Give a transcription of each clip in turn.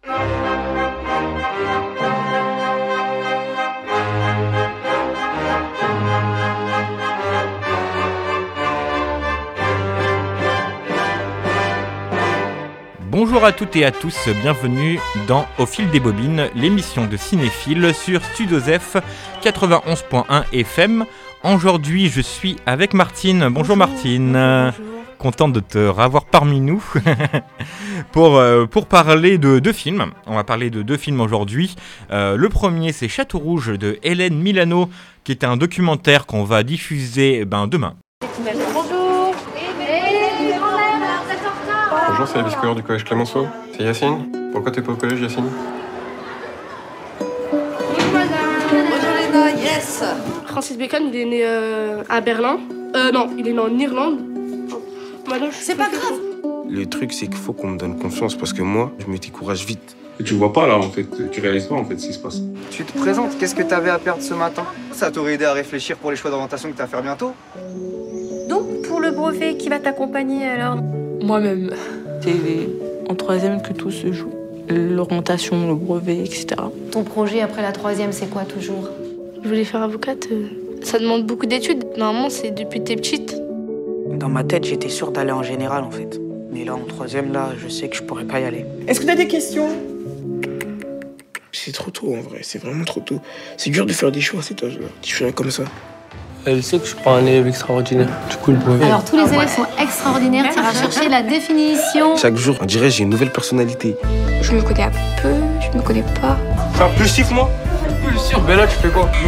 Bonjour à toutes et à tous, bienvenue dans Au fil des bobines, l'émission de cinéphile sur Studio Zef 91.1 FM. Aujourd'hui, je suis avec Martine. Bonjour Martine. Bonjour. Contente de te revoir parmi nous pour parler de deux films. On va parler de deux films aujourd'hui. Le premier, c'est Château Rouge de Hélène Milano, qui est un documentaire qu'on va diffuser demain. Bonjour. Bonjour, c'est la vice-scolaire du collège Clémenceau. C'est Yacine. Pourquoi t'es pas au collège, Yacine? Bonjour Léna, yes. Francis Bacon, il est né à Berlin. Non, il est né en Irlande. C'est pas grave. Le truc, c'est qu'il faut qu'on me donne confiance parce que moi, je me décourage vite. Et tu vois pas là, en fait. Tu réalises pas, en fait, ce qui se passe. Tu te présentes, qu'est-ce que t'avais à perdre ce matin? Ça t'aurait aidé à réfléchir pour les choix d'orientation que t'as à faire bientôt. Donc, pour le brevet, qui va t'accompagner alors? Moi-même. C'est en troisième que tout se joue. L'orientation, le brevet, etc. Ton projet après la troisième, c'est quoi toujours? Je voulais faire avocate. Ça demande beaucoup d'études. Normalement, c'est depuis t'es petite. Dans ma tête, j'étais sûr d'aller en général, en fait. Mais là, en troisième, là, je sais que je pourrais pas y aller. Est-ce que t'as des questions? C'est trop tôt, en vrai. C'est vraiment trop tôt. C'est dur de faire des choix à cet âge-là. Des choix comme ça. Elle sait que je suis pas un élève extraordinaire. Du coup, le brevet... Alors, tous les élèves sont extraordinaires. Tu iras chercher la définition. Chaque jour, on dirait j'ai une nouvelle personnalité. Je me connais un peu, je me connais pas. T'es impulsif, moi? Impulsif? Ben là, tu fais quoi?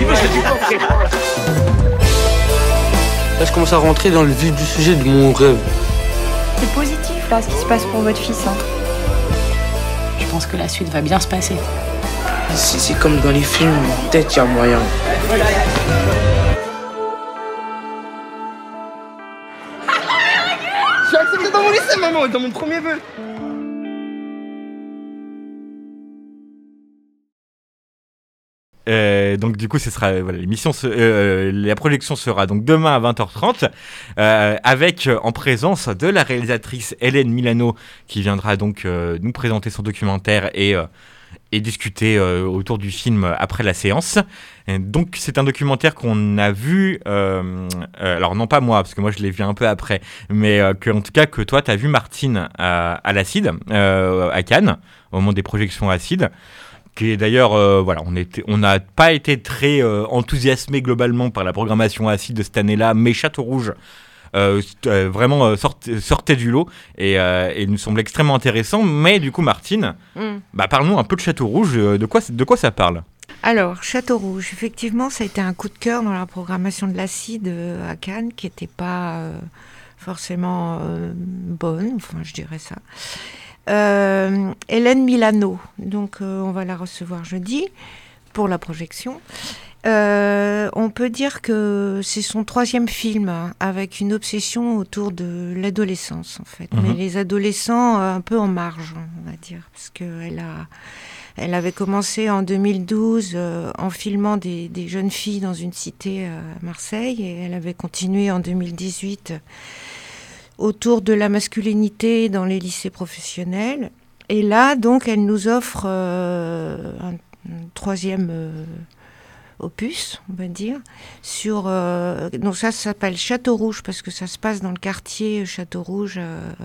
Là, je commence à rentrer dans le vif du sujet de mon rêve. C'est positif, là, ce qui se passe pour votre fils. Je pense que la suite va bien se passer. C'est comme dans les films, peut-être y a moyen. Je suis accepté dans mon lycée, maman, dans mon premier vœu. Donc du coup, ce sera l'émission, la projection sera donc demain à 20h30 avec en présence de la réalisatrice Hélène Milano qui viendra donc nous présenter son documentaire et discuter autour du film après la séance. Et donc c'est un documentaire qu'on a vu, alors non pas moi parce que moi je l'ai vu un peu après, mais en tout cas que toi tu as vu Martine à l'Acide, à Cannes, au moment des projections Acide. Qui est d'ailleurs, on n'a pas été très enthousiasmé globalement par la programmation Acide de cette année-là, mais Château Rouge vraiment sortait du lot et nous semble extrêmement intéressant. Mais du coup, Martine, parle-nous un peu de Château Rouge, de quoi ça parle? Alors, Château Rouge, effectivement, ça a été un coup de cœur dans la programmation de l'Acide à Cannes, qui n'était pas forcément bonne, enfin je dirais ça. Hélène Milano, donc on va la recevoir jeudi pour la projection. On peut dire que c'est son troisième film avec une obsession autour de l'adolescence en fait, mais les adolescents un peu en marge, on va dire, parce elle avait commencé en 2012 en filmant des jeunes filles dans une cité à Marseille et elle avait continué en 2018 autour de la masculinité dans les lycées professionnels. Et là, donc, elle nous offre un troisième opus, on va dire, sur... donc ça s'appelle Château Rouge, parce que ça se passe dans le quartier Château Rouge,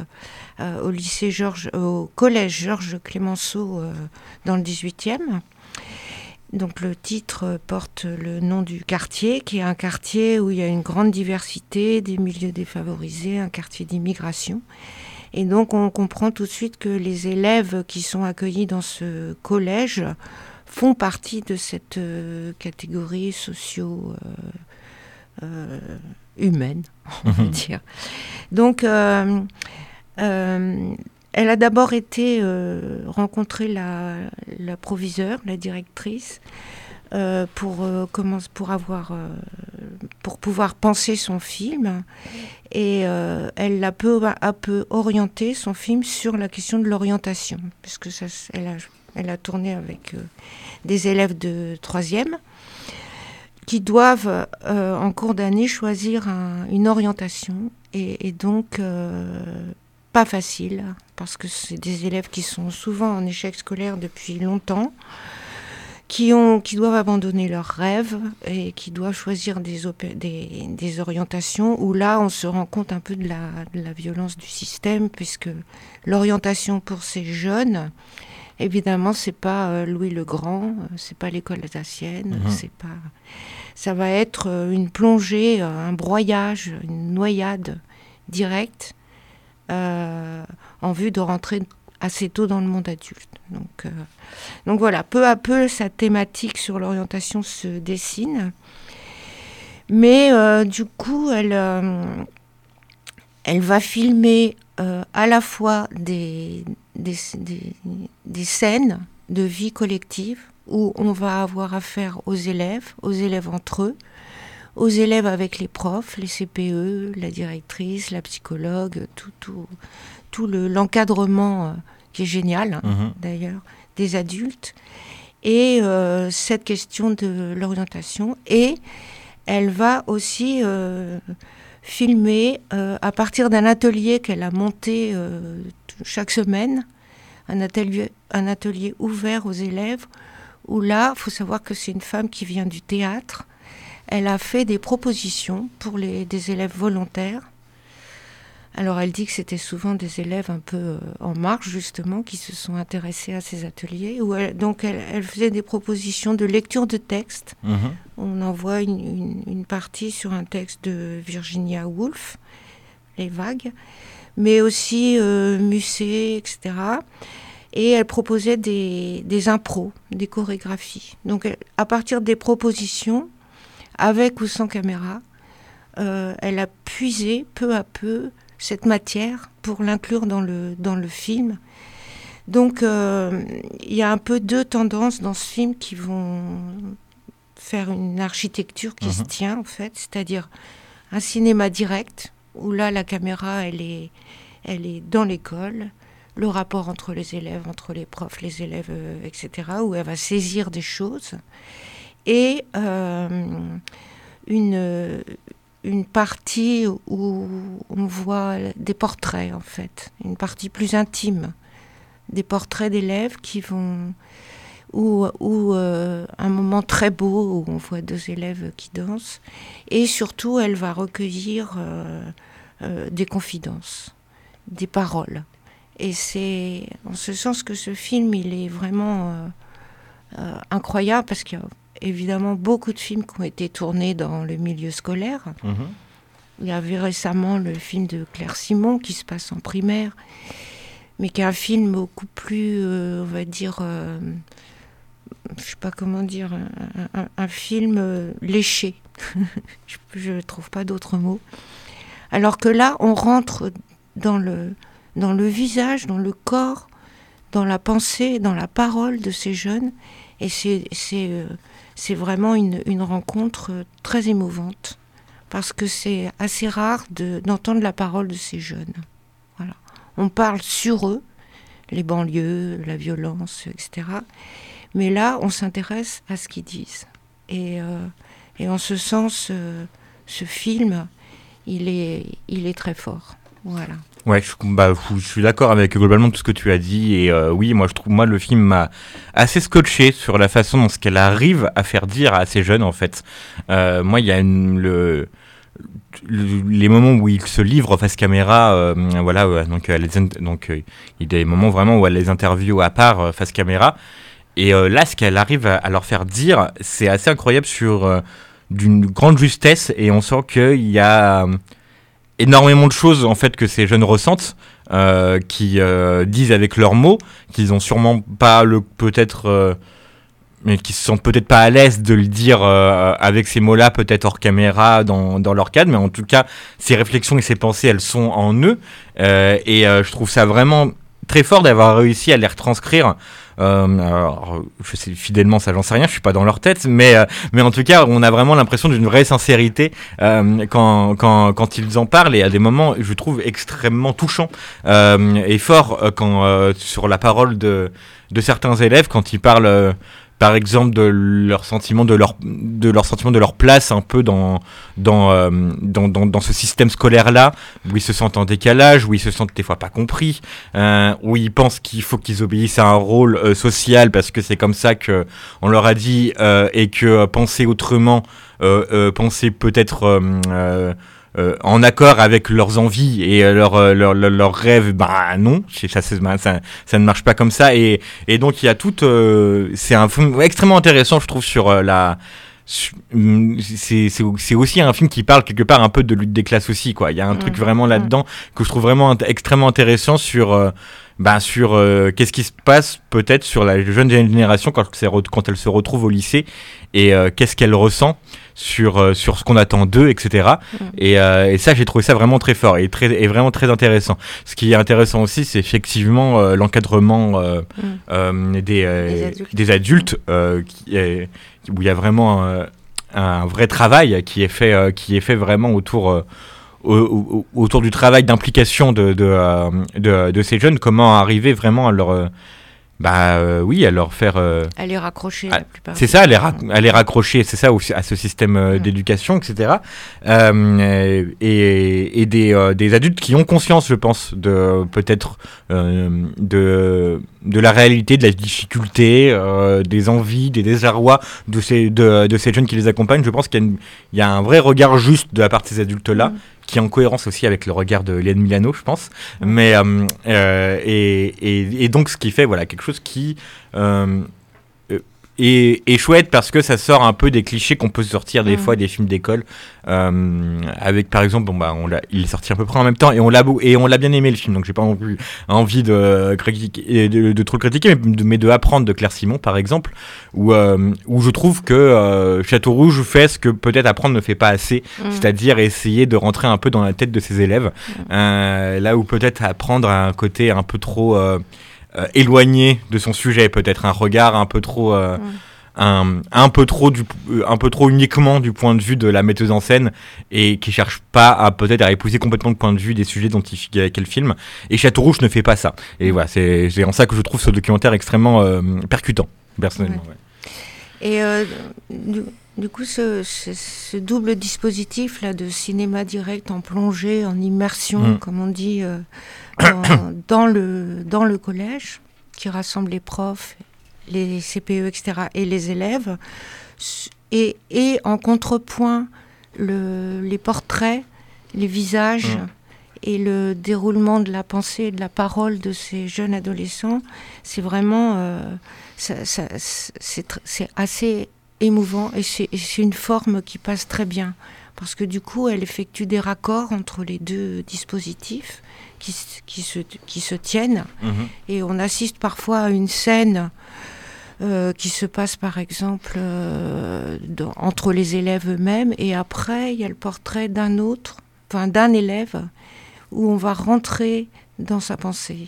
au collège Georges Clémenceau, dans le 18e. Donc le titre porte le nom du quartier, qui est un quartier où il y a une grande diversité, des milieux défavorisés, un quartier d'immigration. Et donc on comprend tout de suite que les élèves qui sont accueillis dans ce collège font partie de cette catégorie socio-humaine, on va dire. Donc elle a d'abord été rencontrer la proviseure, la directrice, pour pouvoir penser son film. Et elle l'a peu à peu orienté son film sur la question de l'orientation, puisque elle a tourné avec des élèves de 3e qui doivent, en cours d'année, choisir une orientation. Et donc... pas facile, parce que c'est des élèves qui sont souvent en échec scolaire depuis longtemps, qui doivent abandonner leurs rêves et qui doivent choisir des orientations où là on se rend compte un peu de la violence du système, puisque l'orientation pour ces jeunes, évidemment, c'est pas Louis le Grand, c'est pas l'école alsacienne, ça va être une plongée, un broyage, une noyade directe en vue de rentrer assez tôt dans le monde adulte. Donc voilà, peu à peu, sa thématique sur l'orientation se dessine. Mais du coup, elle va filmer à la fois des scènes de vie collective où on va avoir affaire aux élèves entre eux, aux élèves avec les profs, les CPE, la directrice, la psychologue, tout l'encadrement qui est génial, d'ailleurs, des adultes, et cette question de l'orientation. Et elle va aussi filmer à partir d'un atelier qu'elle a monté chaque semaine, un atelier ouvert aux élèves, où là, il faut savoir que c'est une femme qui vient du théâtre. Elle a fait des propositions pour des élèves volontaires. Alors elle dit que c'était souvent des élèves un peu en marge, justement, qui se sont intéressés à ces ateliers. Donc elle faisait des propositions de lecture de textes. On en voit une partie sur un texte de Virginia Woolf, Les Vagues, mais aussi Musset, etc. Et elle proposait des impros, des chorégraphies. Donc à partir des propositions, avec ou sans caméra, elle a puisé peu à peu cette matière pour l'inclure dans le film. Donc il y a un peu deux tendances dans ce film qui vont faire une architecture qui se tient, en fait, c'est-à-dire un cinéma direct, où là la caméra elle est dans l'école, le rapport entre les élèves, entre les profs, les élèves, etc., où elle va saisir des choses, et une partie où on voit des portraits, en fait, une partie plus intime, des portraits d'élèves qui vont... ou un moment très beau où on voit deux élèves qui dansent, et surtout elle va recueillir des confidences, des paroles. Et c'est en ce sens que ce film, il est vraiment incroyable, parce qu'il y a évidemment beaucoup de films qui ont été tournés dans le milieu scolaire. Il y avait récemment le film de Claire Simon qui se passe en primaire, mais qui est un film beaucoup plus, on va dire, je sais pas comment dire, un film léché. Je ne trouve pas d'autres mots. Alors que là, on rentre dans le visage, dans le corps, dans la pensée, dans la parole de ces jeunes, et c'est vraiment une rencontre très émouvante, parce que c'est assez rare d'entendre la parole de ces jeunes. Voilà. On parle sur eux, les banlieues, la violence, etc. Mais là, on s'intéresse à ce qu'ils disent. Et en ce sens, ce film, il est très fort. Voilà. Ouais, je suis d'accord avec globalement tout ce que tu as dit, et oui, moi le film m'a assez scotché sur la façon dont ce qu'elle arrive à faire dire à ces jeunes, en fait. Moi, il y a les moments où il se livre face caméra, donc il y a des moments vraiment où elle les interviewe à part face caméra, et là, ce qu'elle arrive à leur faire dire, c'est assez incroyable, d'une grande justesse, et on sent qu'il y a énormément de choses, en fait, que ces jeunes ressentent, qui disent avec leurs mots, qu'ils ont sûrement pas mais qui se sentent peut-être pas à l'aise de le dire avec ces mots-là, peut-être hors caméra, dans leur cadre, mais en tout cas, ces réflexions et ces pensées, elles sont en eux, et je trouve ça vraiment très fort d'avoir réussi à les retranscrire. Alors, je sais fidèlement, ça j'en sais rien, je suis pas dans leur tête, mais en tout cas, on a vraiment l'impression d'une vraie sincérité quand ils en parlent, et à des moments, je trouve extrêmement touchants et forts sur la parole de certains élèves, quand ils parlent par exemple de leur sentiment de leur place un peu dans ce système scolaire là, où ils se sentent en décalage, où ils se sentent des fois pas compris, où ils pensent qu'il faut qu'ils obéissent à un rôle social parce que c'est comme ça que on leur a dit, et que penser autrement, penser peut-être en accord avec leurs envies et leurs rêves, bah non, ça ne marche pas comme ça. Et donc il y a c'est un film extrêmement intéressant, je trouve, sur c'est aussi un film qui parle quelque part un peu de lutte des classes aussi, quoi. Il y a un truc vraiment là-dedans que je trouve vraiment extrêmement intéressant sur qu'est-ce qui se passe peut-être sur la jeune génération quand elle se retrouve au lycée, et qu'est-ce qu'elle ressent sur ce qu'on attend d'eux, etc. Et ça, j'ai trouvé ça vraiment très fort et vraiment très intéressant. Ce qui est intéressant aussi, c'est effectivement l'encadrement des adultes, où il y a vraiment un vrai travail qui est fait vraiment autour du travail d'implication de ces jeunes. Comment arriver vraiment à leur à leur faire à les raccrocher la plupart. C'est ça, à les raccrocher, c'est ça, à ce système d'éducation, etc. Et des adultes qui ont conscience, je pense, de peut-être de la réalité, de la difficulté, des envies, des désarrois de ces jeunes qui les accompagnent. Je pense qu'il y a un vrai regard juste de la part de ces adultes-là, qui est en cohérence aussi avec le regard de Hélène Milano, je pense. Mais et donc ce qui fait quelque chose qui est chouette, parce que ça sort un peu des clichés qu'on peut sortir des fois des films d'école, avec par exemple il est sorti à peu près en même temps, et on l'a bien aimé le film, donc j'ai pas non plus envie de critiquer, de trop le critiquer, mais de apprendre de Claire Simon par exemple, où je trouve que Château Rouge fait ce que peut-être Apprendre ne fait pas assez, c'est-à-dire essayer de rentrer un peu dans la tête de ses élèves, là où peut-être Apprendre a un côté un peu trop éloigné de son sujet, peut-être un regard un peu trop un peu trop uniquement du point de vue de la metteuse en scène, et qui cherche pas à épouser complètement le point de vue des sujets qu'elle filme. Et Château Rouge ne fait pas ça. Et voilà, c'est en ça que je trouve ce documentaire extrêmement percutant, personnellement. Ouais. Et du coup, ce double dispositif là de cinéma direct en plongée, en immersion, comme on dit, dans le collège, qui rassemble les profs, les CPE, etc., et les élèves, et en contrepoint les portraits, les visages et le déroulement de la pensée et de la parole de ces jeunes adolescents. C'est vraiment c'est assez émouvant, et c'est une forme qui passe très bien, parce que du coup elle effectue des raccords entre les deux dispositifs qui se tiennent, et on assiste parfois à une scène qui se passe par exemple entre les élèves eux-mêmes, et après il y a le portrait d'un élève où on va rentrer dans sa pensée.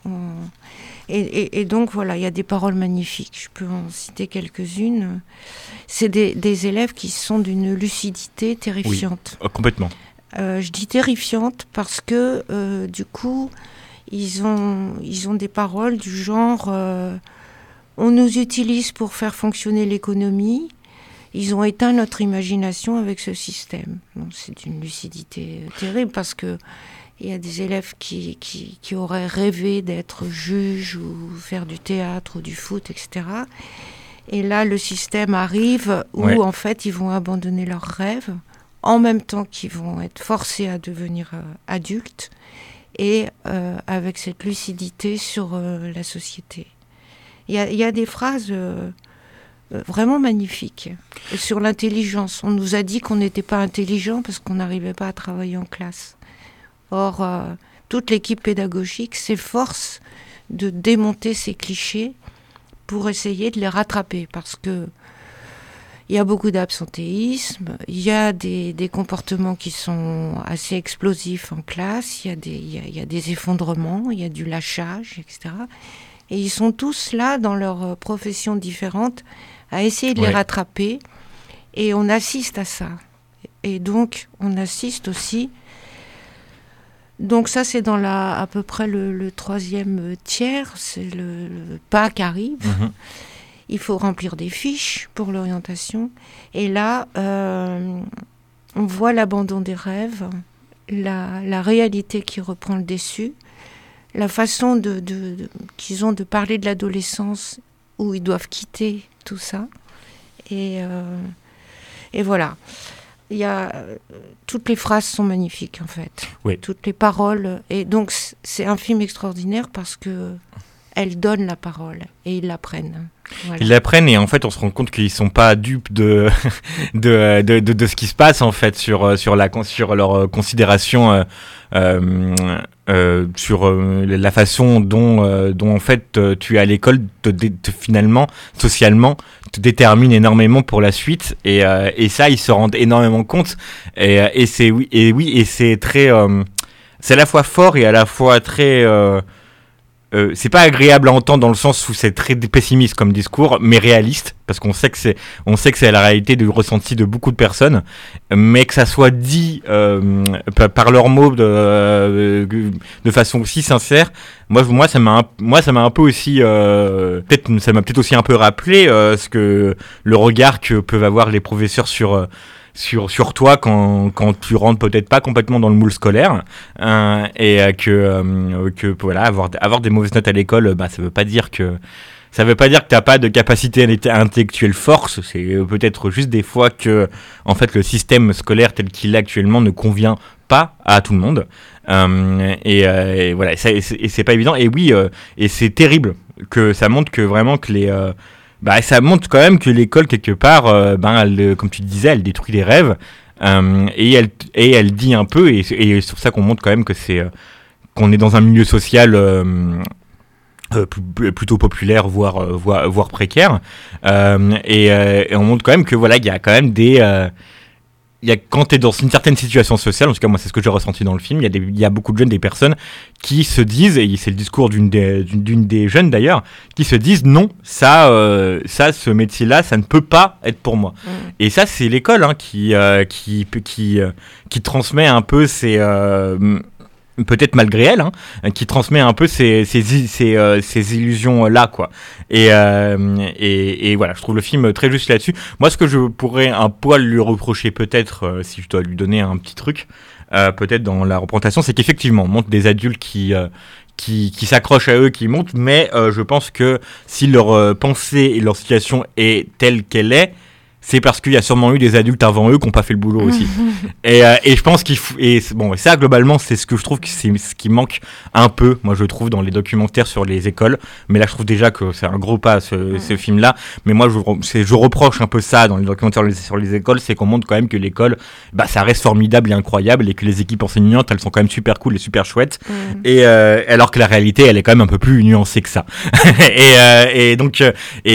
Et donc voilà, il y a des paroles magnifiques, je peux en citer quelques-unes. C'est des élèves qui sont d'une lucidité terrifiante. Oui, complètement. Je dis terrifiante parce que du coup, ils ont des paroles du genre on nous utilise pour faire fonctionner l'économie, ils ont éteint notre imagination avec ce système. Bon, c'est d'une lucidité terrible, parce que il y a des élèves qui auraient rêvé d'être juges ou faire du théâtre ou du foot, etc. Et là, le système arrive où, en fait, ils vont abandonner leurs rêves, en même temps qu'ils vont être forcés à devenir adultes, et avec cette lucidité sur la société. Il y a des phrases vraiment magnifiques sur l'intelligence. On nous a dit qu'on n'était pas intelligent parce qu'on n'arrivait pas à travailler en classe. Or, toute l'équipe pédagogique s'efforce de démonter ces clichés pour essayer de les rattraper, parce que il y a beaucoup d'absentéisme, il y a des comportements qui sont assez explosifs en classe, il y a des effondrements, il y a du lâchage, etc. Et ils sont tous là, dans leurs professions différentes, à essayer de les rattraper, et on assiste à ça. Et donc, on assiste aussi... Donc ça, c'est dans à peu près le troisième tiers, c'est le Pâques arrive. il faut remplir des fiches pour l'orientation. Et là, on voit l'abandon des rêves, la réalité qui reprend le dessus, la façon qu'ils ont de parler de l'adolescence où ils doivent quitter tout ça. Et voilà. Toutes les phrases sont magnifiques, en fait. Oui. Toutes les paroles. Et donc, c'est un film extraordinaire parce que elles donnent la parole et ils l'apprennent. Voilà. Ils l'apprennent et en fait on se rend compte qu'ils sont pas dupes de ce qui se passe en fait sur leur considération sur la façon dont en fait tu es à l'école finalement socialement te détermine énormément pour la suite et ça ils se rendent énormément compte et c'est très c'est à la fois fort et à la fois très c'est pas agréable à entendre dans le sens où c'est très pessimiste comme discours, mais réaliste, parce qu'on sait que c'est la réalité du ressenti de beaucoup de personnes, mais que ça soit dit par leurs mots de façon aussi sincère. Moi ça m'a un peu aussi ça m'a peut-être aussi un peu rappelé le regard que peuvent avoir les professeurs sur toi quand tu rentres peut-être pas complètement dans le moule scolaire et que voilà avoir des mauvaises notes à l'école, ça veut pas dire que t'as pas de capacité intellectuelle forte. C'est peut-être juste des fois que en fait le système scolaire tel qu'il est actuellement ne convient pas à tout le monde et voilà c'est pas évident et oui et c'est terrible que ça montre que vraiment que ça montre quand même que l'école, quelque part, comme tu disais, elle détruit les rêves. Et elle dit un peu, et c'est pour ça qu'on montre quand même que qu'on est dans un milieu social plutôt populaire, voire précaire. Et on montre quand même que voilà, il y a quand même quand tu es dans une certaine situation sociale, en tout cas moi c'est ce que j'ai ressenti dans le film, il y a beaucoup de jeunes, des personnes qui se disent, et c'est le discours d'une des jeunes d'ailleurs, qui se disent non, ce métier-là, ça ne peut pas être pour moi. Et ça c'est l'école qui transmet un peu ces peut-être malgré elle, qui transmet un peu ces illusions-là, quoi. Et voilà, je trouve le film très juste là-dessus. Moi, ce que je pourrais un poil lui reprocher, peut-être, si je dois lui donner un petit truc, peut-être dans la représentation, c'est qu'effectivement, on montre des adultes qui s'accrochent à eux, qui montent, mais je pense que si leur pensée et leur situation est telle qu'elle est, c'est parce qu'il y a sûrement eu des adultes avant eux qui n'ont pas fait le boulot aussi. Et je pense ça globalement c'est ce que je trouve que c'est ce qui manque un peu, moi je trouve, dans les documentaires sur les écoles. Mais là je trouve déjà que c'est un gros pas ce film-là. Mais moi je reproche un peu ça dans les documentaires sur les écoles, c'est qu'on montre quand même que l'école, ça reste formidable et incroyable et que les équipes enseignantes elles sont quand même super cool et super chouettes. Et alors que la réalité elle est quand même un peu plus nuancée que ça. et donc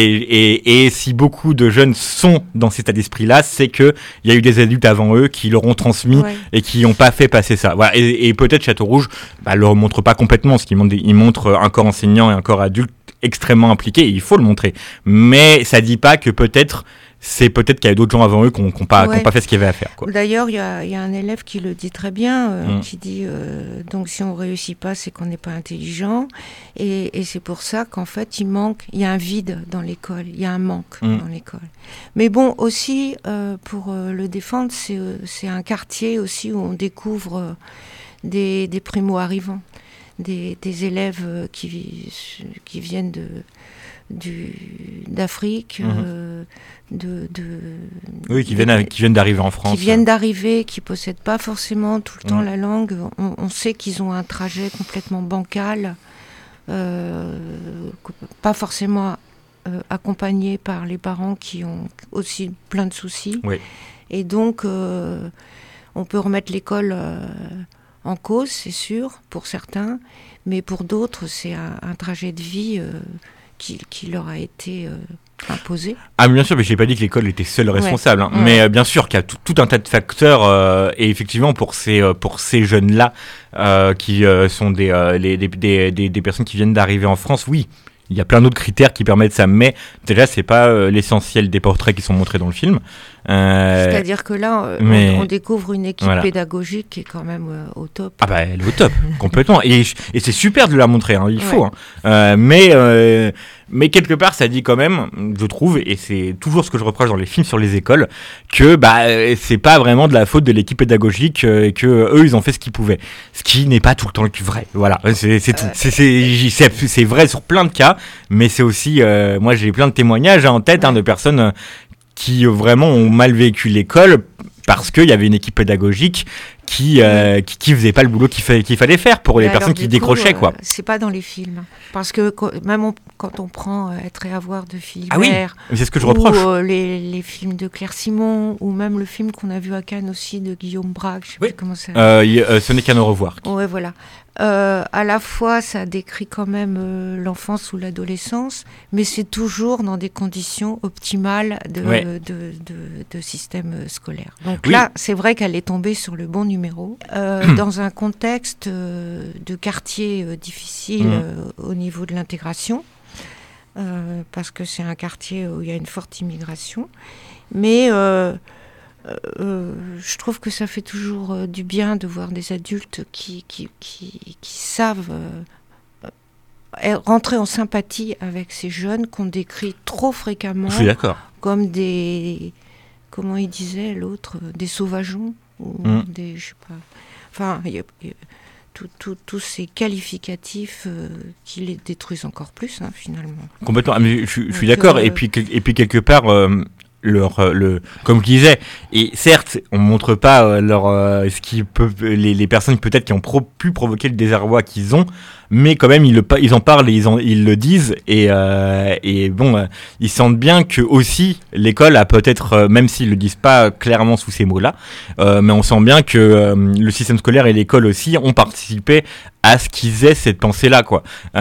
si beaucoup de jeunes sont dans cet état d'esprit-là, c'est qu'il y a eu des adultes avant eux qui leur ont transmis et qui n'ont pas fait passer ça. Voilà. Et peut-être Château Rouge le montre pas complètement, parce qu'il montre un corps enseignant et un corps adulte extrêmement impliqué, et il faut le montrer. Mais ça dit pas que peut-être qu'il y a d'autres gens avant eux qui n'ont pas fait ce qu'il y avait à faire, quoi. D'ailleurs, il y a un élève qui le dit très bien, qui dit donc si on réussit pas, c'est qu'on n'est pas intelligent, et c'est pour ça qu'en fait il y a un vide dans l'école, il y a un manque dans l'école. Mais bon, aussi pour le défendre, c'est un quartier aussi où on découvre des primo-arrivants, des élèves qui viennent d'Afrique, qui viennent d'arriver en France. Qui viennent d'arriver, qui possèdent pas forcément tout le temps la langue. On sait qu'ils ont un trajet complètement bancal, pas forcément accompagnés par les parents qui ont aussi plein de soucis. Oui. Et donc, on peut remettre l'école en cause, c'est sûr, pour certains, mais pour d'autres, c'est un trajet de vie qui leur a été imposé. Ah, bien sûr, mais je n'ai pas dit que l'école était seule responsable. Ouais. Mais bien sûr qu'il y a tout un tas de facteurs. Et effectivement, pour ces jeunes-là, qui sont des personnes qui viennent d'arriver en France, oui, il y a plein d'autres critères qui permettent ça. Mais déjà, c'est pas l'essentiel des portraits qui sont montrés dans le film. C'est-à-dire que là, on découvre une équipe pédagogique qui est quand même au top. Ah elle est au top, complètement. Et c'est super de la montrer, il faut. Mais quelque part, ça dit quand même, je trouve, et c'est toujours ce que je reproche dans les films sur les écoles, que c'est pas vraiment de la faute de l'équipe pédagogique, que eux ils ont fait ce qu'ils pouvaient, ce qui n'est pas tout le temps le plus vrai. Voilà, c'est tout. C'est vrai sur plein de cas, mais c'est aussi, moi j'ai plein de témoignages en tête de personnes qui vraiment ont mal vécu l'école parce qu'il y avait une équipe pédagogique qui faisait pas le boulot qu'il fallait faire pour les personnes qui décrochaient, quoi. C'est pas dans les films, parce que même quand on prend Être et avoir de Philippe oui, c'est ce que je reproche. Ou les films de Claire Simon, ou même le film qu'on a vu à Cannes aussi de Guillaume Braque, je sais plus comment ça s'appelle. Ce n'est qu'un au revoir. Ouais, voilà. À la fois, ça décrit quand même l'enfance ou l'adolescence, mais c'est toujours dans des conditions optimales de système scolaire. Donc là, c'est vrai qu'elle est tombée sur le bon numéro, dans un contexte de quartier difficile au niveau de l'intégration, parce que c'est un quartier où il y a une forte immigration, mais je trouve que ça fait toujours du bien de voir des adultes qui savent rentrer en sympathie avec ces jeunes qu'on décrit trop fréquemment comme des, comment il disait l'autre, des sauvageons ou des, je sais pas, enfin il y a tous ces qualificatifs qui les détruisent encore plus, finalement. Complètement, mais je suis d'accord, et puis quelque part comme je disais, et certes on montre pas ce qui peut, les personnes peut-être qui ont pu provoquer le désarroi qu'ils ont, mais quand même ils en parlent, ils le disent, et bon, ils sentent bien que aussi l'école a peut-être, même s'ils le disent pas clairement sous ces mots-là, mais on sent bien que le système scolaire et l'école aussi ont participé à ce qu'ils aient cette pensée-là, quoi.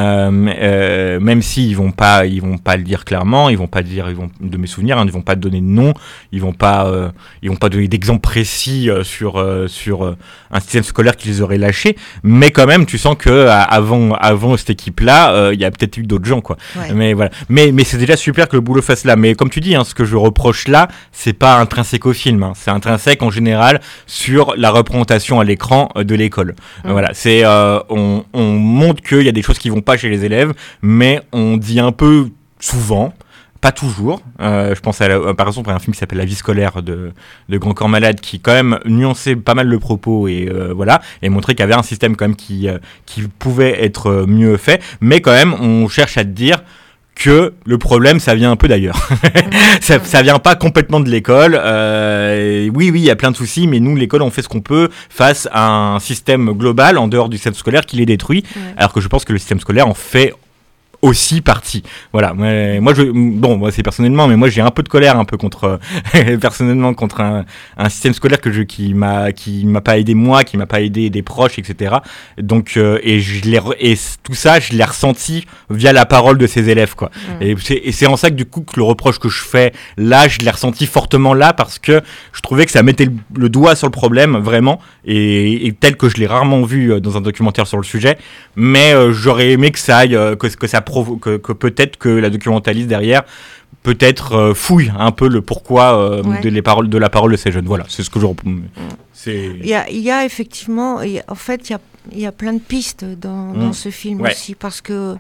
Même s'ils vont pas le dire clairement, ils vont de mes souvenirs, ils vont pas donner de nom, ils vont pas donner d'exemples précis sur un système scolaire qui les aurait lâchés, mais quand même tu sens que avant cette équipe-là, il y a peut-être eu d'autres gens, quoi. Ouais. Mais voilà. Mais c'est déjà super que le boulot fasse là. Mais comme tu dis, ce que je reproche là, c'est pas intrinsèque au film. C'est intrinsèque en général sur la représentation à l'écran de l'école. Voilà. C'est on montre qu'il y a des choses qui vont pas chez les élèves, mais on dit un peu souvent. Pas toujours. Je pense par exemple à un film qui s'appelle La vie scolaire de Grand Corps Malade, qui quand même nuançait pas mal le propos et voilà, et montrait qu'il y avait un système quand même qui pouvait être mieux fait, mais quand même on cherche à te dire que le problème ça vient un peu d'ailleurs. ça vient pas complètement de l'école. Oui, il y a plein de soucis, mais nous l'école on fait ce qu'on peut face à un système global en dehors du système scolaire qui les détruit, alors que je pense que le système scolaire en fait aussi partie. Voilà. Moi c'est personnellement, mais moi j'ai un peu de colère contre personnellement contre un système scolaire qui m'a pas aidé moi, qui m'a pas aidé des proches, etc. Donc et tout ça je l'ai ressenti via la parole de ces élèves, quoi. Et c'est en ça que du coup que le reproche que je fais là, je l'ai ressenti fortement là, parce que je trouvais que ça mettait le doigt sur le problème vraiment, et tel que je l'ai rarement vu dans un documentaire sur le sujet. Mais j'aurais aimé que ça aille, que ça que peut-être que la documentaliste derrière peut-être fouille un peu le pourquoi de la parole de ces jeunes. Voilà, c'est ce que je il y a effectivement, en fait il y a plein de pistes dans ce film aussi, parce que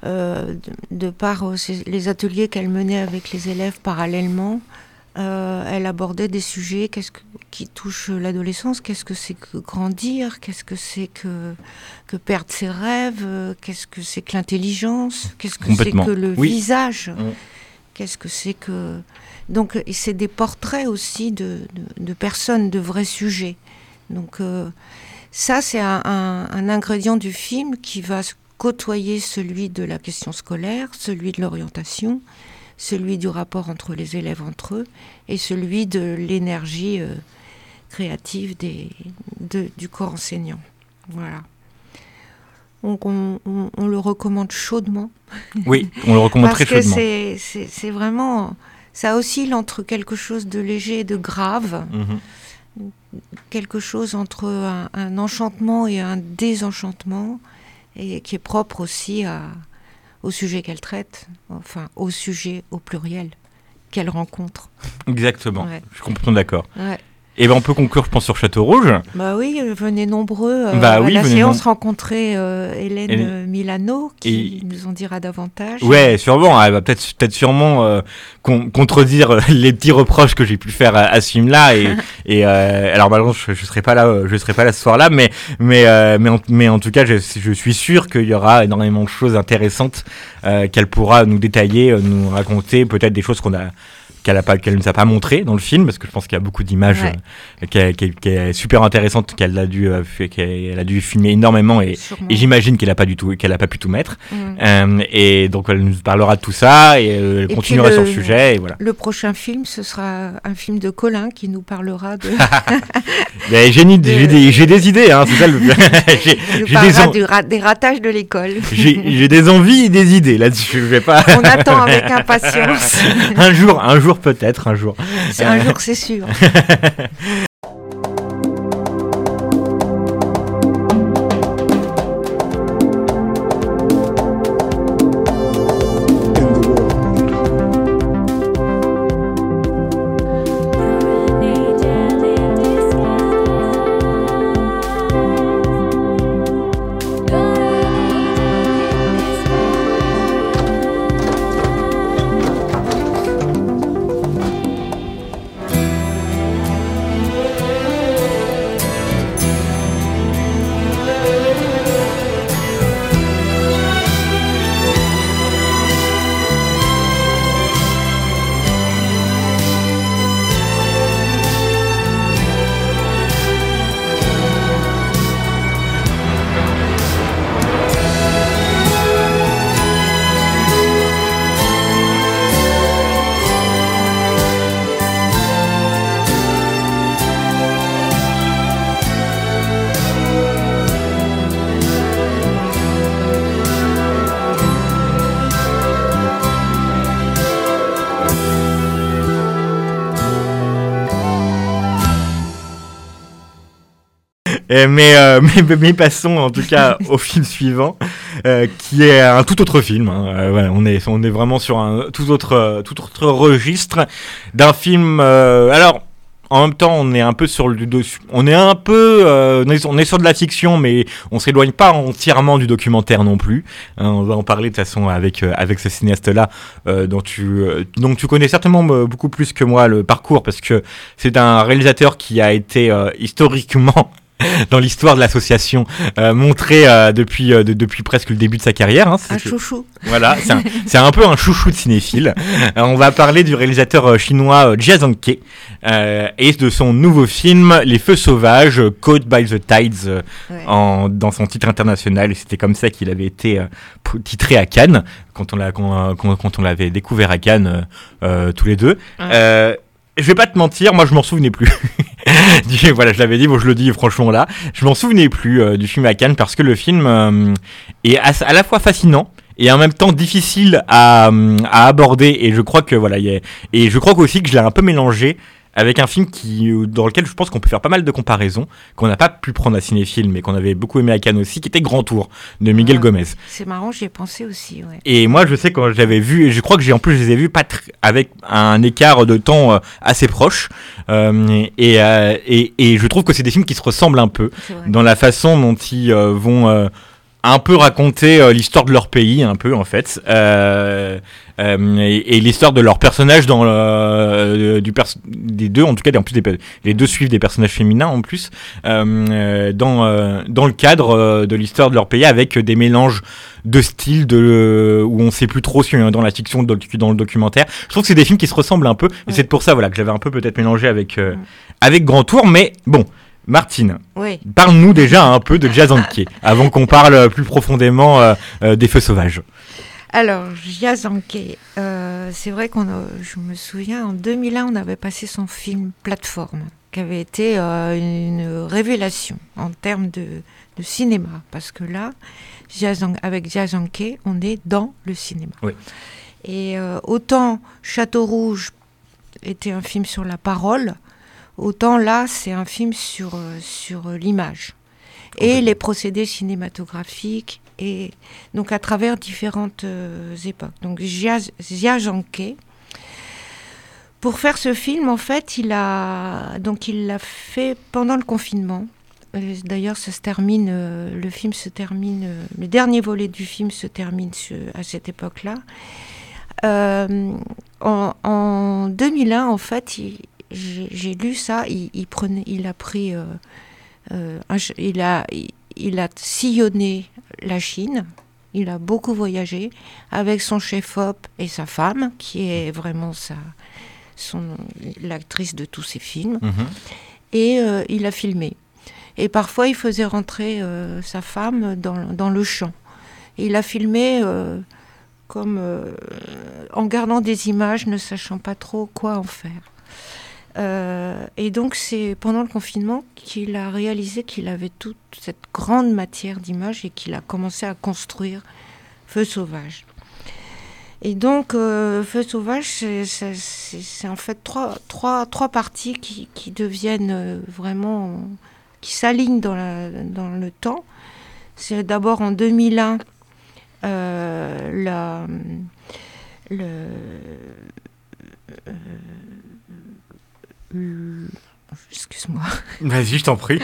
de par les ateliers qu'elle menait avec les élèves parallèlement, elle abordait des sujets qui touchent l'adolescence. Qu'est-ce que c'est que grandir? Qu'est-ce que c'est que perdre ses rêves? Qu'est-ce que c'est que l'intelligence? Qu'est-ce que c'est que le visage? Qu'est-ce que c'est que... Donc c'est des portraits aussi de personnes, de vrais sujets. Donc ça c'est un ingrédient du film qui va côtoyer celui de la question scolaire, celui de l'orientation, celui du rapport entre les élèves entre eux, et celui de l'énergie créative du corps enseignant. Voilà. Donc on le recommande chaudement. Oui, on le recommande très chaudement. Parce que c'est vraiment... Ça oscille entre quelque chose de léger et de grave, quelque chose entre un enchantement et un désenchantement, et qui est propre aussi au sujet qu'elle traite, enfin au pluriel qu'elle rencontre. Exactement, je suis complètement d'accord. Ouais. Et ben on peut conclure, je pense, sur Château Rouge. Bah oui, venez nombreux Bah oui, à la venez séance rencontrer Hélène Milano, qui nous en dira davantage. Ouais, sûrement. Elle va peut-être sûrement contredire les petits reproches que j'ai pu faire à ce film-là. Et alors malheureusement, je serai pas là ce soir-là, mais en tout cas, je suis sûr qu'il y aura énormément de choses intéressantes qu'elle pourra nous détailler, nous raconter, peut-être des choses qu'elle ne nous a pas montré dans le film, parce que je pense qu'il y a beaucoup d'images qui est super intéressante, qu'elle a dû filmer énormément, et j'imagine qu'elle a pas pu tout mettre. Et donc elle nous parlera de tout ça, et elle continuera sur le sujet, et voilà. Le prochain film, ce sera un film de Colin qui nous parlera de... J'ai des idées, hein, c'est ça des ratages de l'école. J'ai des envies et des idées là-dessus. Je vais pas... On attend avec impatience. un jour peut-être, un jour. Un jour, c'est sûr. Mais passons en tout cas au film suivant, qui est un tout autre film. Voilà, on est vraiment sur un tout autre registre d'un film. Alors, en même temps, on est un peu sur on est sur de la fiction, mais on s'éloigne pas entièrement du documentaire non plus. On va en parler de toute façon avec ce cinéaste-là, dont tu connais certainement beaucoup plus que moi le parcours, parce que c'est un réalisateur qui a été historiquement dans l'histoire de l'association, montré depuis presque le début de sa carrière. Hein, un chouchou. Voilà, c'est un peu un chouchou de cinéphile. On va parler du réalisateur chinois Jia Zhangke, et de son nouveau film Les Feux Sauvages, Caught by the Tides, dans son titre international. Et c'était comme ça qu'il avait été titré à Cannes, quand on l'avait découvert à Cannes tous les deux. Je vais pas te mentir, moi je m'en souvenais plus. Voilà, je l'avais dit, bon je le dis franchement là, je m'en souvenais plus du film à Cannes, parce que le film est à la fois fascinant et en même temps difficile à aborder, et je crois que voilà, et je crois aussi que je l'ai un peu mélangé avec un film dans lequel je pense qu'on peut faire pas mal de comparaisons, qu'on n'a pas pu prendre à Cinéphile, mais qu'on avait beaucoup aimé à Cannes aussi, qui était Grand Tour, de Miguel Gomez. C'est marrant, j'y ai pensé aussi, ouais. Et moi, je sais, quand j'avais vu, et je crois que je les ai vus avec un écart de temps assez proche, et je trouve que c'est des films qui se ressemblent un peu, dans la façon dont ils vont un peu raconter l'histoire de leur pays, un peu en fait, et l'histoire de leurs personnages des deux, en tout cas, en plus les deux suivent des personnages féminins en plus, dans le cadre de l'histoire de leur pays, avec des mélanges de styles où on sait plus trop si on est dans la fiction, dans le documentaire. Je trouve que c'est des films qui se ressemblent un peu, et c'est pour ça que j'avais un peu peut-être mélangé avec Grand Tour, mais bon. Martine, parle-nous déjà un peu de Jia Zhangke, avant qu'on parle plus profondément des Feux Sauvages. Alors, Jia Zhangke, c'est vrai je me souviens, en 2001, on avait passé son film Plateforme, qui avait été une révélation en termes de cinéma, parce que là, avec Jia Zhangke, on est dans le cinéma. Oui. Et autant Château Rouge était un film sur la parole, autant là, c'est un film sur l'image et les procédés cinématographiques, et donc à travers différentes époques. Donc Jia Zhangke, Pour faire ce film, en fait, il l'a fait pendant le confinement. D'ailleurs, ça se termine, le film se termine, le dernier volet du film se termine à cette époque-là. En 2001, en fait, j'ai lu ça. Il a sillonné la Chine. Il a beaucoup voyagé avec son chef-op et sa femme, qui est vraiment l'actrice de tous ses films. Et il a filmé. Et parfois, il faisait rentrer sa femme dans le champ. Et il a filmé en gardant des images, ne sachant pas trop quoi en faire. Et donc, c'est pendant le confinement qu'il a réalisé qu'il avait toute cette grande matière d'images et qu'il a commencé à construire Feu sauvage. Et donc, Feu sauvage, c'est en fait trois parties qui deviennent vraiment... qui s'alignent dans le temps. C'est d'abord en 2001, excuse-moi. Vas-y, je t'en prie.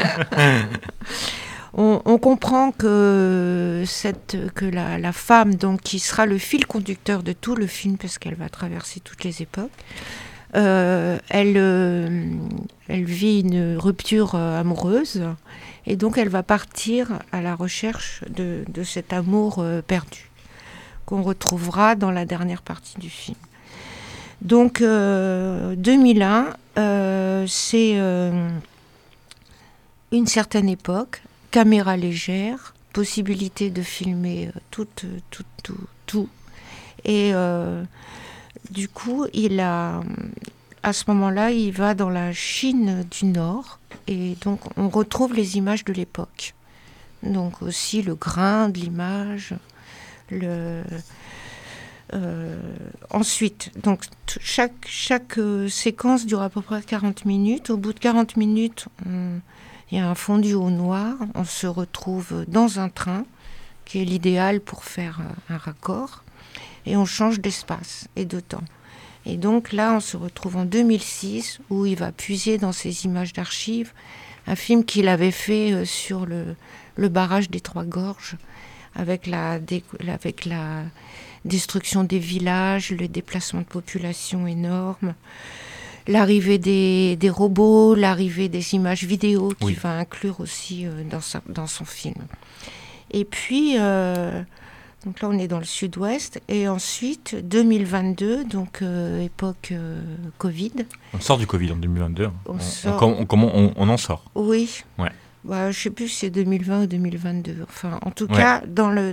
On comprend que la femme, donc, qui sera le fil conducteur de tout le film, parce qu'elle va traverser toutes les époques, elle vit une rupture amoureuse et donc elle va partir à la recherche de cet amour perdu qu'on retrouvera dans la dernière partie du film. Donc 2001, c'est une certaine époque, caméra légère, possibilité de filmer tout. Et du coup, à ce moment-là, il va dans la Chine du Nord et donc on retrouve les images de l'époque. Donc aussi le grain de l'image. Ensuite, donc chaque séquence dure à peu près 40 minutes. Au bout de 40 minutes, il y a un fondu au noir. On se retrouve dans un train, qui est l'idéal pour faire un raccord. Et on change d'espace et de temps. Et donc là, on se retrouve en 2006, où il va puiser dans ses images d'archives un film qu'il avait fait sur le barrage des Trois Gorges, avec la destruction des villages, le déplacement de population énorme, l'arrivée des robots, l'arrivée des images vidéo qu'il va inclure aussi dans son film. Et puis... donc là, on est dans le sud-ouest. Et ensuite, 2022, donc époque Covid. On sort du Covid en 2022. Comment on en sort? Oui. Ouais. Bah, je ne sais plus si c'est 2020 ou 2022. Enfin, en tout cas, dans les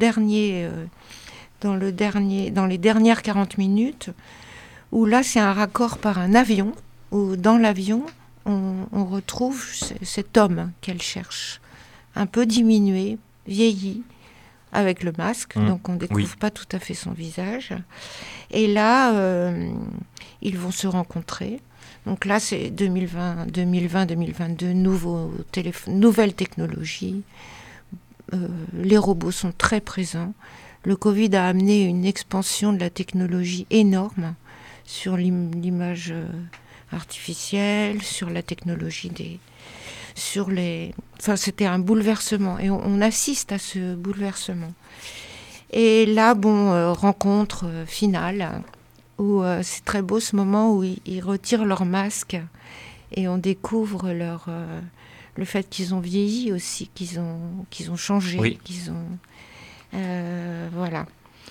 dernières 40 minutes, où là, c'est un raccord par un avion, où dans l'avion, on retrouve cet homme qu'elle cherche, un peu diminué, vieilli, avec le masque, donc on ne découvre pas tout à fait son visage. Et là, ils vont se rencontrer. Donc là, c'est 2020-2022, nouvelles technologies. Les robots sont très présents. Le Covid a amené une expansion de la technologie énorme sur l'image artificielle, sur la technologie c'était un bouleversement et on assiste à ce bouleversement. Et là, rencontre finale, où c'est très beau ce moment où ils retirent leur masque et on découvre le fait qu'ils ont vieilli aussi, qu'ils ont changé, qu'ils ont... voilà.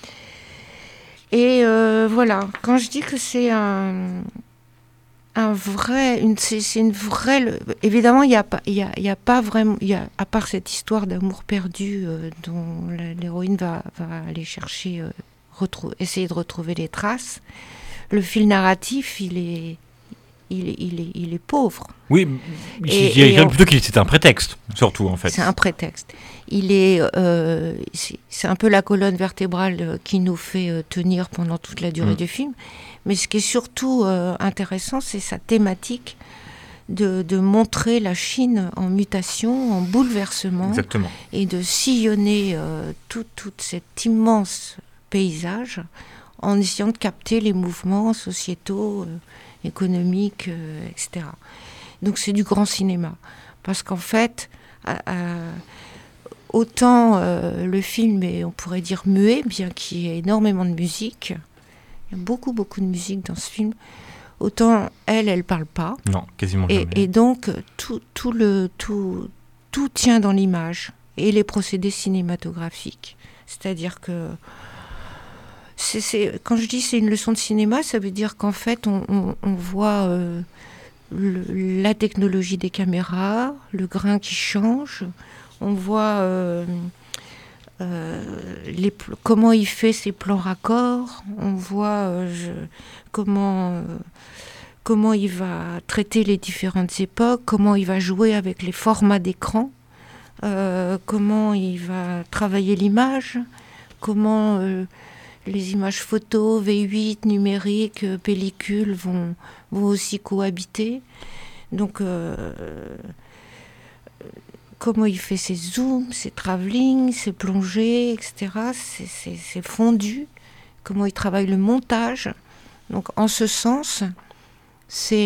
Et voilà, quand je dis que c'est évidemment, il y a pas vraiment, à part cette histoire d'amour perdu dont l'héroïne va aller chercher, essayer de retrouver les traces. Le fil narratif, il est pauvre. Oui, je dirais plutôt que c'est un prétexte, surtout en fait. C'est un prétexte. C'est un peu la colonne vertébrale qui nous fait tenir pendant toute la durée du film. Mais ce qui est surtout intéressant, c'est sa thématique de montrer la Chine en mutation, en bouleversement. Exactement. Et de sillonner tout cet immense paysage en essayant de capter les mouvements sociétaux, économiques, etc. Donc c'est du grand cinéma. Parce qu'en fait, autant le film est, on pourrait dire, muet, bien qu'il y ait énormément de musique, il y a beaucoup de musique dans ce film, autant elle parle pas. Non, quasiment jamais. Et donc, tout tient dans l'image et les procédés cinématographiques. C'est-à-dire que, quand je dis c'est une leçon de cinéma, ça veut dire qu'en fait, on voit la technologie des caméras, le grain qui change, on voit comment il fait ses plans raccords, on voit comment il va traiter les différentes époques, comment il va jouer avec les formats d'écran, comment il va travailler l'image, comment les images photos, V8, numériques, pellicules vont aussi cohabiter. Donc, comment il fait ses zooms, ses travelling, ses plongées, etc. C'est fondu. Comment il travaille le montage. Donc, en ce sens, c'est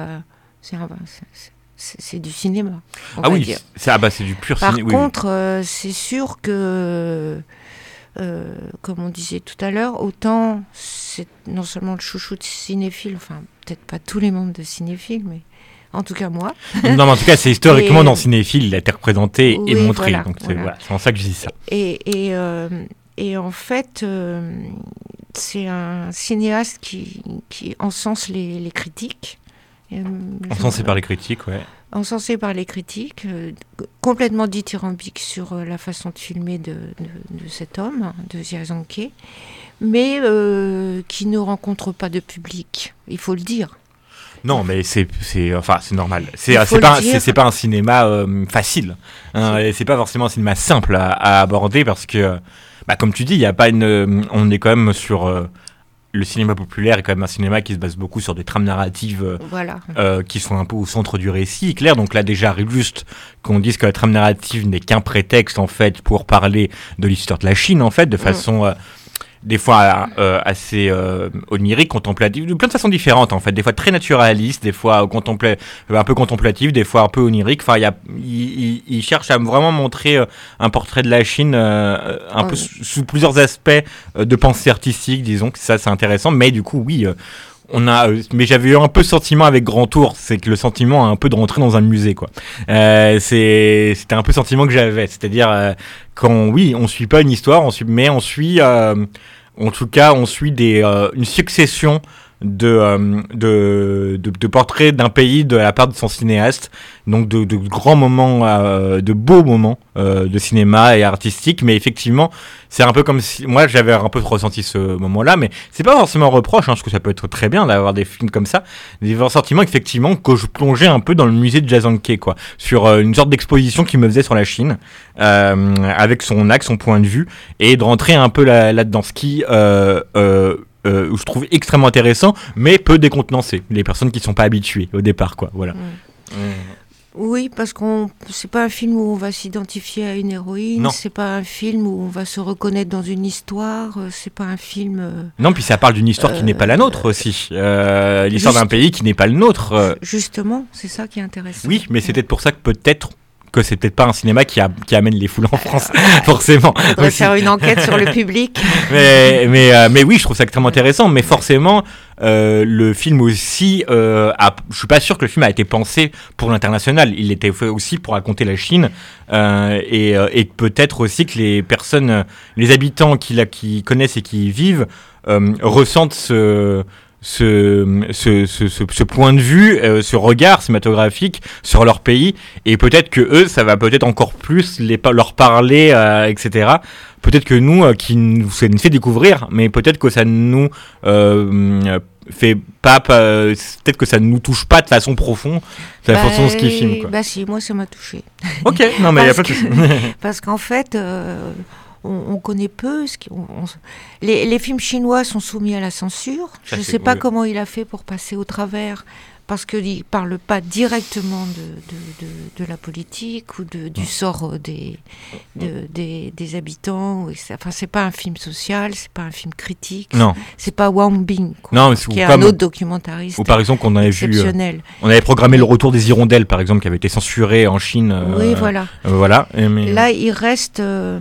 du cinéma. Ah oui, c'est du pur cinéma. Par contre, c'est sûr que, comme on disait tout à l'heure, autant c'est non seulement le chouchou de cinéphile, enfin, peut-être pas tous les membres de cinéphile, mais en tout cas moi. Non, mais en tout cas, c'est historiquement dans Cinéphile, il a été représenté et montré. Voilà, donc c'est en ça que je dis ça. Et en fait, c'est un cinéaste qui encense les critiques. Encensé par les critiques, ouais. Encensé par les critiques, complètement dithyrambique sur la façon de filmer de cet homme, de Jason Kay, mais qui ne rencontre pas de public, il faut le dire. Non, mais c'est normal. C'est pas un cinéma facile. Hein, et c'est pas forcément un cinéma simple à aborder parce que, comme tu dis, il y a pas on est quand même sur le cinéma populaire est quand même un cinéma qui se base beaucoup sur des trames narratives qui sont un peu au centre du récit. Clair, donc là déjà arrive juste qu'on dise que la trame narrative n'est qu'un prétexte en fait pour parler de l'histoire de la Chine en fait, de façon des fois assez onirique, contemplative, de plein de façons différentes en fait, des fois très naturaliste, des fois un peu contemplative, des fois un peu onirique. Enfin, il cherche à vraiment montrer un portrait de la Chine un peu sous plusieurs aspects de pensée artistique, disons que ça c'est intéressant. Mais du coup, oui. Mais j'avais eu un peu ce sentiment avec Grand Tour, c'est que le sentiment un peu de rentrer dans un musée, quoi. C'était un peu le sentiment que j'avais, c'est-à-dire on suit pas une histoire, on suit en tout cas on suit une succession de portraits d'un pays de la part de son cinéaste, donc de grands moments, de beaux moments de cinéma et artistique. Mais effectivement, c'est un peu comme si moi j'avais un peu ressenti ce moment-là, mais c'est pas forcément un reproche, parce que ça peut être très bien d'avoir des films comme ça, des sentiments effectivement que je plongeais un peu dans le musée de Jason Kay, quoi, sur une sorte d'exposition qu'il me faisait sur la Chine, avec son axe, son point de vue, et de rentrer un peu là-dedans, ce qui je trouve extrêmement intéressant, mais peu décontenancé. Les personnes qui ne sont pas habituées au départ, quoi. Voilà. Oui, parce c'est pas un film où on va s'identifier à une héroïne. Non. C'est pas un film où on va se reconnaître dans une histoire. C'est pas un film. Non, puis ça parle d'une histoire qui n'est pas la nôtre aussi. L'histoire d'un pays qui n'est pas le nôtre. Justement, c'est ça qui est intéressant. Oui, mais c'est peut-être pour ça que c'est peut-être pas un cinéma qui amène les foules en France, forcément. On devrait faire une enquête sur le public. mais oui, je trouve ça extrêmement intéressant. Mais forcément, le film aussi, je suis pas sûr que le film a été pensé pour l'international. Il était fait aussi pour raconter la Chine, et peut-être aussi que les personnes, les habitants qui connaissent et qui y vivent, ressentent ce point de vue, ce regard cinématographique sur leur pays, et peut-être que eux, ça va peut-être encore plus leur parler, etc. Peut-être que nous, ça nous fait découvrir, mais peut-être que ça nous fait pas, peut-être que ça ne nous touche pas de façon profonde, de la façon dont ce qu'ils filment, quoi. Si, moi ça m'a touché. Ok, non mais il y a pas de souci. Parce qu'en fait. On connaît peu. Les films chinois sont soumis à la censure. Je ne sais pas comment il a fait pour passer au travers, parce qu'il ne parle pas directement de la politique ou du sort des habitants. Enfin, c'est pas un film social, c'est pas un film critique. Non. C'est pas Wang Bing, non, qui est un autre documentariste. Ou par exemple, on avait exceptionnel. On avait programmé Le Retour des Hirondelles, par exemple, qui avait été censuré en Chine. Oui, voilà. Voilà. Mais... Là, il reste.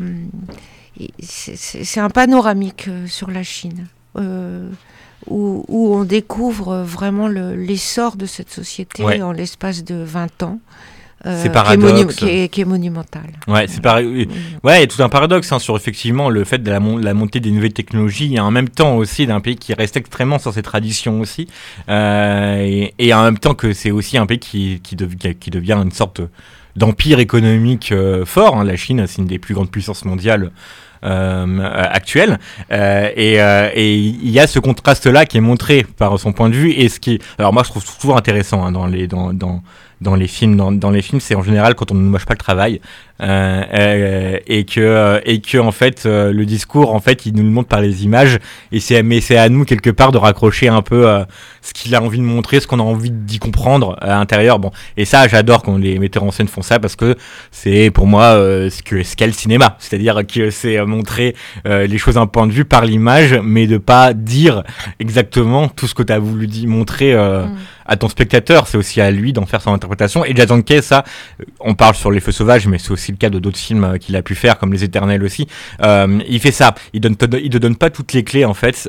C'est un panoramique sur la Chine. Où on découvre vraiment l'essor de cette société en l'espace de 20 ans. C'est paradoxe. Qui est monumental. Ouais, c'est pareil. Ouais, il y a tout un paradoxe sur effectivement le fait de la montée des nouvelles technologies et en même temps aussi d'un pays qui reste extrêmement sur ses traditions aussi. Et en même temps que c'est aussi un pays qui devient une sorte d'empire économique fort. La Chine, c'est une des plus grandes puissances mondiales actuelle, et il y a ce contraste-là qui est montré par son point de vue, et alors moi je trouve toujours intéressant dans les films, c'est en général quand on ne mâche pas le travail, et que en fait le discours en fait il nous le montre par les images, et c'est à nous quelque part de raccrocher un peu ce qu'il a envie de montrer, ce qu'on a envie d'y comprendre à l'intérieur. Bon, et ça j'adore quand les metteurs en scène font ça, parce que c'est pour moi ce qu'est le cinéma, c'est-à-dire que c'est montrer les choses d'un point de vue par l'image, mais de pas dire exactement tout ce que tu as voulu montrer à ton spectateur. C'est aussi à lui d'en faire son interprétation. Et Jason Kay, ça, on parle sur Les Feux Sauvages, mais c'est aussi le cas de d'autres films qu'il a pu faire, comme Les Éternels aussi. Il fait ça. Il te donne pas toutes les clés en fait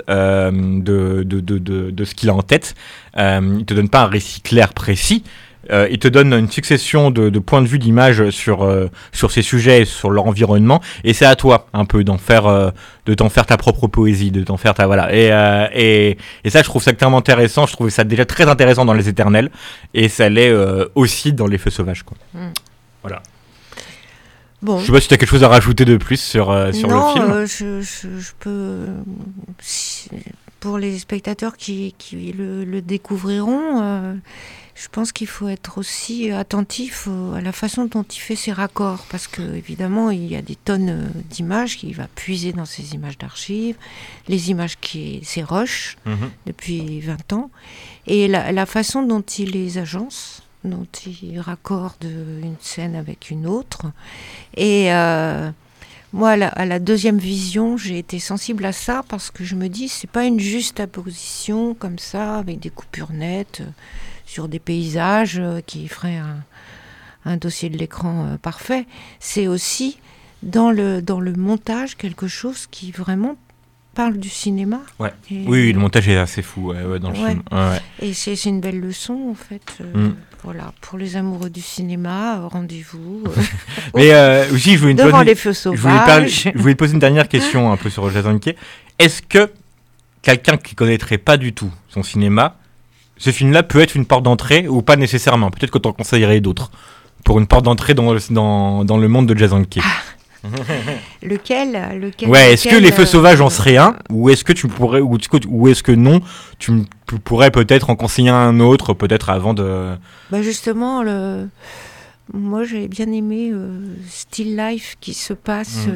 de ce qu'il a en tête. Il te donne pas un récit clair, précis. Il te donne une succession de points de vue, d'images sur ces sujets, sur leur environnement, et c'est à toi un peu de t'en faire ta propre poésie, de t'en faire ta voilà. Et ça, je trouve ça extrêmement intéressant. Je trouvais ça déjà très intéressant dans Les Éternels, et ça l'est aussi dans Les Feux Sauvages, quoi. Voilà. Bon. Je sais pas si tu as quelque chose à rajouter de plus sur le film. Non, je peux. Pour les spectateurs qui le découvriront. Je pense qu'il faut être aussi attentif à la façon dont il fait ses raccords, parce que évidemment il y a des tonnes d'images qu'il va puiser dans ses images d'archives, les images ses rushs depuis 20 ans, et la façon dont il les agence, dont il raccorde une scène avec une autre. Et moi, à la deuxième vision, j'ai été sensible à ça, parce que je me dis, c'est pas une juxtaposition comme ça, avec des coupures nettes, sur des paysages qui feraient un dossier de l'écran parfait. C'est aussi dans le montage quelque chose qui vraiment parle du cinéma. Ouais. Oui, le montage est assez fou dans le film. Ouais. Et c'est une belle leçon en fait. Voilà, pour les amoureux du cinéma, rendez-vous. Mais aussi, je voulais devant Les Feux Sauvages. Je voulais te poser une dernière question un peu sur Jason Kay. Est-ce que quelqu'un qui connaîtrait pas du tout son cinéma, ce film-là peut être une porte d'entrée ou pas nécessairement? Peut-être que tu en conseillerais d'autres pour une porte d'entrée dans le monde de Jason Kay. Lequel Ouais, est-ce que Les Feux Sauvages en serait un, ou est-ce que tu pourrais, ou est-ce que non, tu pourrais peut-être en conseiller un autre, peut-être avant de... Bah justement, moi j'ai bien aimé Still Life, qui se passe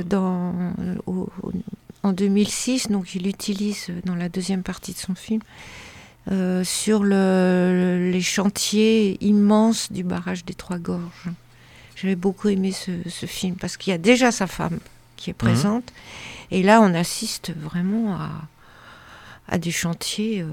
en 2006, donc il utilise dans la deuxième partie de son film, sur les chantiers immenses du barrage des Trois Gorges. J'avais beaucoup aimé ce film, parce qu'il y a déjà sa femme qui est présente, et là on assiste vraiment à des chantiers,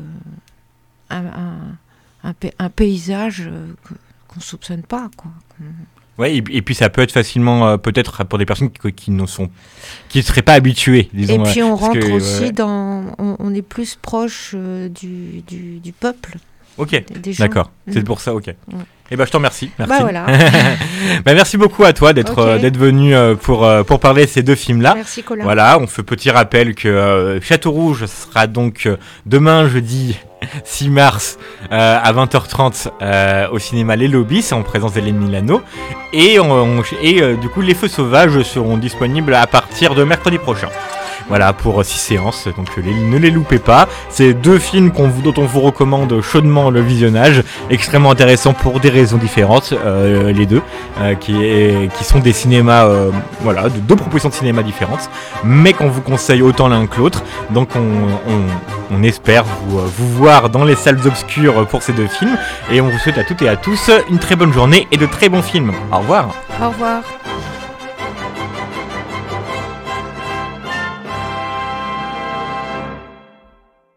un paysage qu'on soupçonne pas, quoi. Ouais, et puis ça peut être facilement, peut-être pour des personnes qui ne seraient pas habituées, disons. Et puis on rentre aussi on est plus proche du peuple. Ok, d'accord, c'est pour ça, ok. Et je te remercie. Merci. Bah voilà. Merci beaucoup à toi d'être venu pour parler de ces deux films-là. Merci Colin. Voilà, on fait petit rappel que Château Rouge sera donc demain jeudi 6 mars à 20h30 au cinéma Les Lobbies en présence d'Hélène Milano, et du coup Les Feux Sauvages seront disponibles à partir de mercredi prochain. Voilà, pour 6 séances, donc ne les loupez pas. C'est deux films dont on vous recommande chaudement le visionnage, extrêmement intéressants pour des raisons différentes, les deux, qui sont des cinémas, de deux propositions de cinéma différentes, mais qu'on vous conseille autant l'un que l'autre. Donc on On espère vous voir dans les salles obscures pour ces 2 films. Et on vous souhaite à toutes et à tous une très bonne journée et de très bons films. Au revoir. Au revoir.